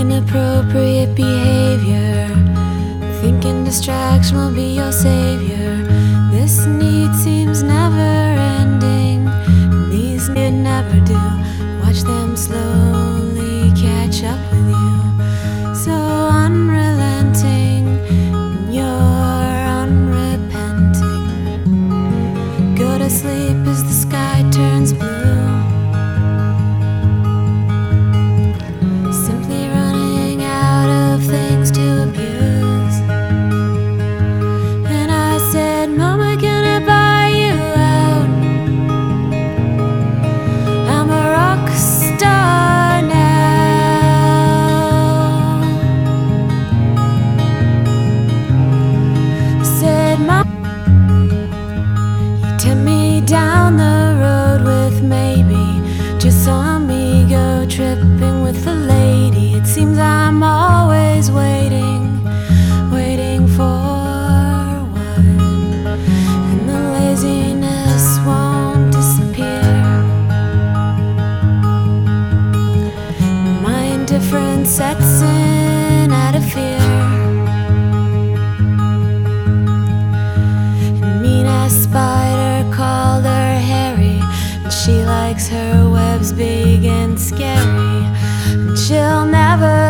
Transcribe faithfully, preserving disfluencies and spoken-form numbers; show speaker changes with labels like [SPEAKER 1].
[SPEAKER 1] inappropriate behavior, thinking distraction will be your savior. This need seems never ending, and these need never do. Watch them slowly catch up with you. So unrelenting, and you're unrepenting. Go to sleep as the sky turns blue. Down the road with maybe just some ego tripping with a lady. It seems I'm always waiting, waiting for one, and the laziness won't disappear. My indifference sets in out of fear. She likes her webs big and scary, and she'll never